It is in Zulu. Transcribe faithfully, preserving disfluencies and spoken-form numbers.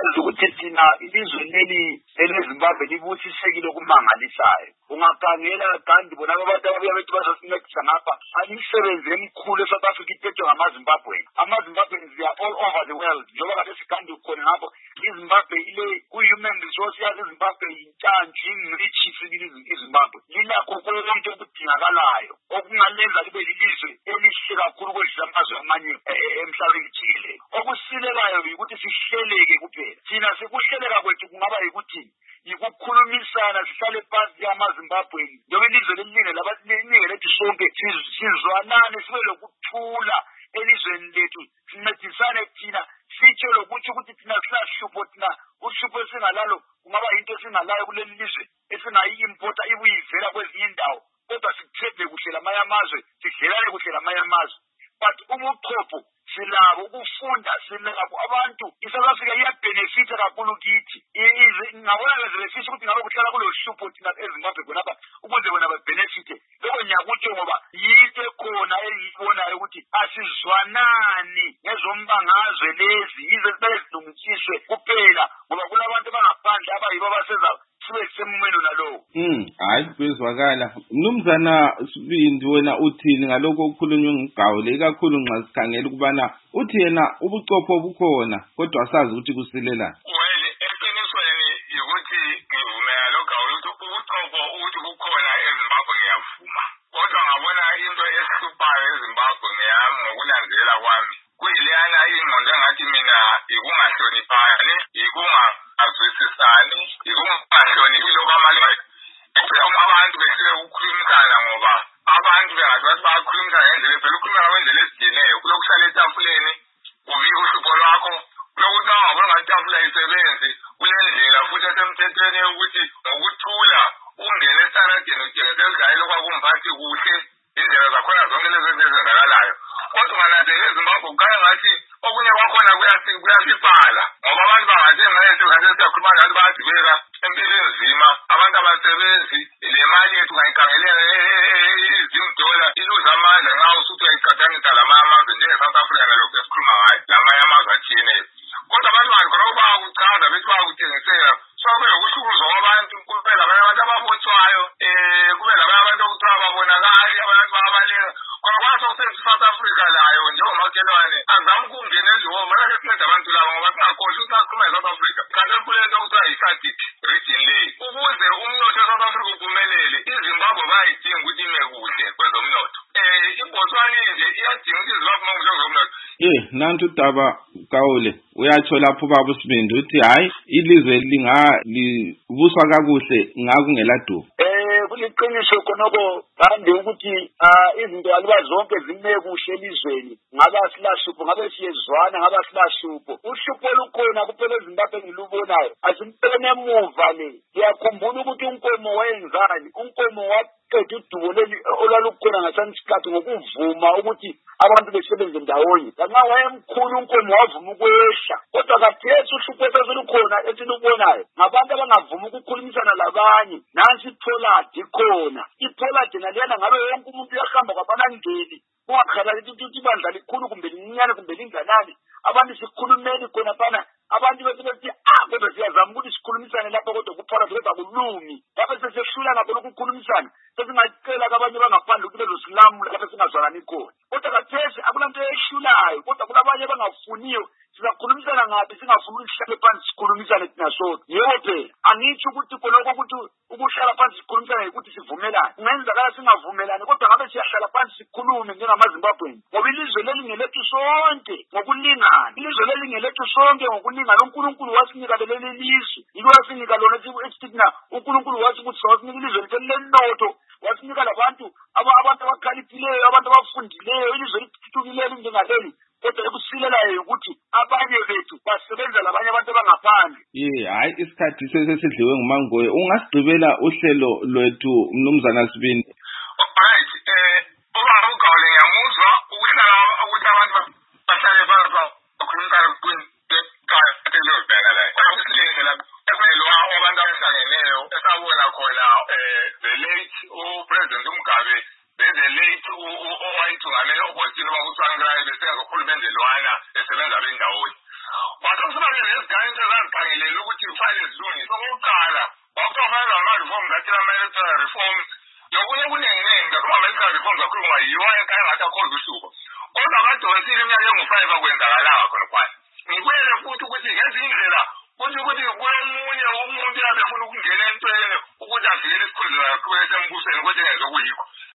sazi ukuthi thina ilizwe leli eleZimbabwe libuthisekile okumangalisayo. Ungakhangela kandi bona abantu ababuya bethi bazosincedisa ngapha imisebenzi emikhulu eSouth Africa iphethwe ngamaZimbabwe. AmaZimbabweans they are all over the world. Njengoba kade sikandi khona ngapho iZimbabwe ile ku-human resource yazo iZimbabwe yintshantshi ingrichi sibili iZimbabwe. Lilakho konke okudingakalayo okungalenza libe lilizwe elihle kakhulu kwedlula amazwe amanye emhlabeni jikelele. Okusilelayo ukuthi sihleleke kuphela. Thina sikuhleleka kwethu kungaba yikuthi yikukhulumisana sihlale phansi yamaZimbabwe njengoba ilizwe leliningi labantu liningi lethu sonke sizwanane sibe lokuthula elizweni lethu sincedisane thina sitsho lokuthi ukuthi thina silahlupho thina uhlupho esingalalo kungaba yinto esingalayo kuleli lizwe esingayi-importa ibuyivela kwezinye indawo kodwa sikuthede kuhle lamanye amazwe sidlelane kuhle lamanye amazwe. But ubuchopho silabo ukufunda silabo abantu iSouth Africa iyabhenefitha kakhulu kithi. Ngabona bezebefisa ukuthi ngabe kuhlala kulo hlupho thina eZimbabwe khonapha ukuze bona babhenefithe. Lokho ngiyakutsho ngoba yinto ekhona engiyibonayo ukuthi asizwanani ngezombangazwe lezi yize bezilungisiswe kuphela ngoba kulabantu abangaphandle abayibo abasenza sibe semumelo nalowo. Mm, hayi kuzwakala. Mnumzana Sibindi wena uthini ngalokho okukhulunywe nguGawule ikakhulu nxa sikhangela ukubana uthi yena ubuchopho bukhona kodwa asazi ukuthi kusilelana. Well, eqinisweni ukuthi ngivumela lo Gawule ukuthi ubuchopho ukuthi bukhona eZimbabwe ngiyavuma. Kodwa ngabona into esihluphayo eZimbabwe ngiyami ngokulandela kwami. Kuyilana ingqondo engathi mina ikungahloniphani, ikungazwisisani, ikungahloniphi lokho amalungelo. Abantu behlele ukukhulumisana ngoba abantu bengathi bathi bayakhulumisana ngendlela phela ukukhuluma ngendlela ezijiyeneyo kulokuhlala etafuleni ubike uhlupho lwakho kulokuthi nawungabona ngathi itafula ayisebenzi kule ndlela futhi esemthethweni yokuthi ngokuthula ungene estaradeni utshengise eligayelo kwakumphathi kuhle indlela zakhona zonke lezi ezenzakalayo. Kodwa ungananzela eZimbabwe kukhanya ngathi okunye kwakhona kuyasibhala ngoba abantu bangathi ngayethu ngathi siyakhuluma ngathi bayadibeka empilweni nzima abantu abasebenzi le mali yethu ngayikhangelela izimdola iluza amandla nxa usuthi uyayiqathanisa lamanye amazwe njenge-South Africa nalokhu esikhuluma ngayo lamanye amazwe atshiyeneyo. Kodwa abantu bantu khona bayakuchaza bethi bayakuthengisela sobe ukuhlukuluzwa kwabantu kube labanye abantu ababotshwayo um kube labanye abantu okuthiwa babonakali abantu bayabalinga kodwa kwaso kusesi-South Africa layo njengomakhelwane azame ukungena ezihoma manake sinceda abantu laba ngoba singakhohlwa ukuthi asikhuluma i-South Africa kanti kulento okuthiwa yi-SADC region leyi ukuze umnotho we-South Africa uphumelele iZimbabwe bayayidinga ukuthi ime kuhle kwezomnotho. Um iBotswana nje iyadinga ukuthi iZimbabwe ime kuhle kwezomnotho. Ye nantu udaba Gawule uyatsho lapho baba uSibindi uthi hayi ilizwe lingalibuswa kakuhle ngakungeladubo. Eh kuliqiniso khonoko kandi ukuthi izinto aluba zonke zime kuhle elizweni ngaba silahlupho ngabe siyezwana ngaba silahlupho uhlupho lukhona kuphela eZimbabwe ngilubonayo asimpene emuva le ngiyakhumbula ukuthi unkomo wayenzani unkomo waqeda udubo leli olwalukhona ngasansikhathi ngokuvuma ukuthi abantu besebenze ndawonye kanxa wayemkhulu unkomo wavuma ukwehla kodwa kathesi uhlupho esolukhona esilubonayo ngabantu abangavuma ukukhulumisana labanye nansi itholadi ikhona itholadi naliyana ngabe yonke umuntu uyahamba kwabanangeli ungakhala ukuthi ibandla likhulu kumbe lincinyane kumbe linganani abantu sikhulumeni khona phana abantu bethi bethi ah kodwa siyazama ukuthi sikhulumisane lapho kodwa kuphakathi kodwa kulungi lapho sesehlula ngakho ukukhulumisana sesingacela kabanye bangaphandle ukuthi bezosilamu lapho singazwalani khona kodwa kathesi akulanto ehlulayo kodwa kulabanye bangafuniyo sizakhulumisana ngaphi singafuni ukuthi sihlale phansi sikhulumisane thina sonke yebo phela angitsho ukuthi khonoko ukuthi ukuhlala phansi sikhulumisane ukuthi sivumelane kungenzakala singavumelani kodwa ngabe siyahlala phansi sikhulume njengamaZimbabweni ngoba ilizwe leli ngelethu sonke ngokulingana ilizwe leli ngelethu sonke ngokulingana uNkulunkulu wasinika leli lizwe yilo wasinika lona esithi uNkulunkulu wathi ukuthi wasinika ilizwe lenotho wasinika labantu abantu abakhaliphileyo abantu abafundileyo ilizwe lithuthukile njengaleli kodwa ekusilelayo ukuthi abanye bethu basebenza labanye abantu abangaphandle. Ye hayi isikhathi sesidliwe ngumangoye ungasigcibela uhlelo lwethu mnumzana Sibindi. Alright eh ubaba uGawule ngiyamuzwa ukuhlala ukuthi abantu bahlale phansi bakhulumisana kwinto bheka la. Kwakusilenge la ekwelo abantu abahlangeneyo esabona khona eh the late uPresident uMgabe the late owayithungamele opposition bakuthiwa ngirayo besenza uhulumende lwana esebenza bendawonye. Kwasokusiba-ke nezigane into ezazikhangelela ukuthi kufanele zilungiswe. Okokuqala, kwakufanele ama-reforms athile ama-electoral reforms. Nokunye kuningi-ningi kuma-medical reforms akhulunywa yiwo engathi akhoza uhlupho. Kodwa badonsile iminyaka engu-five akwenzakalanga khona kwani. Ngibuyele futhi ukuthi ngezinye indlela kuthi ukuthi kulomunye umuntu yabe efuna ukungena entweni ukuthi avikele isikhundla sakhe esembusweni ukuthi engenze okuyikho.